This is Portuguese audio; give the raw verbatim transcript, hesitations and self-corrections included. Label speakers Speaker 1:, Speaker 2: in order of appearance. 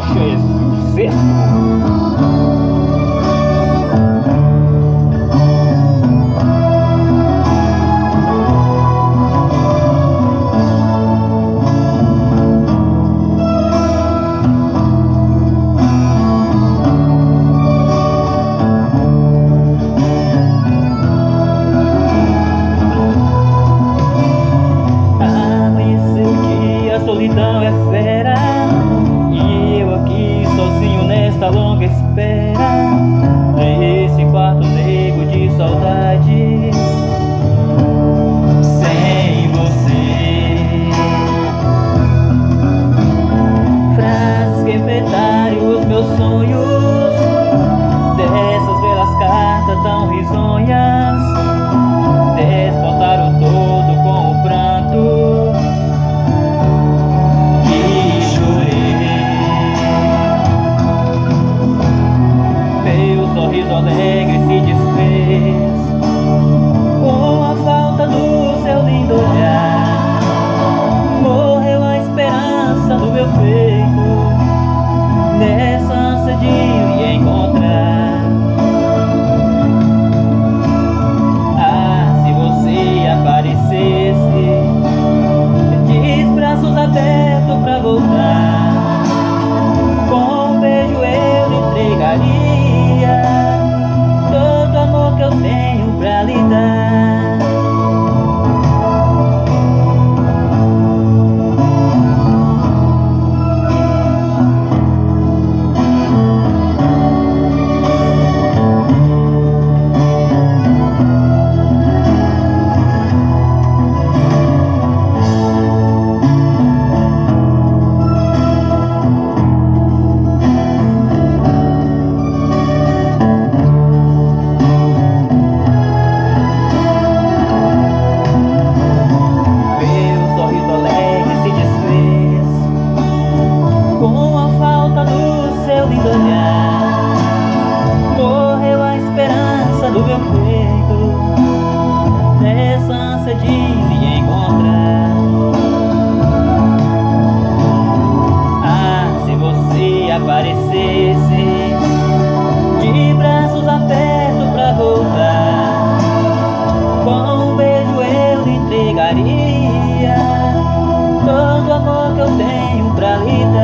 Speaker 1: Rocha é sucesso.
Speaker 2: Solidão é fera, e eu aqui sozinho nesta longa espera, nesse quarto negro de saudades, sem você. Frases que enfeitaram os meus sonhos, dessas belas cartas tão risonhas, desbotaram todo com o pranto. Sorriso alegre se desfez com a falta do seu lindo olhar. Morreu a esperança do meu peito nessa ânsia de lhe encontrar. Ah, se você aparecesse de braços abertos pra voltar, com um beijo eu lhe entregaria todo amor que eu tenho pra lhe dar. Morreu a esperança do meu peito nessa ânsia de lhe encontrar. Ah, se você aparecesse de braços abertos pra voltar, com um beijo eu lhe entregaria todo o amor que eu tenho pra lhe dar.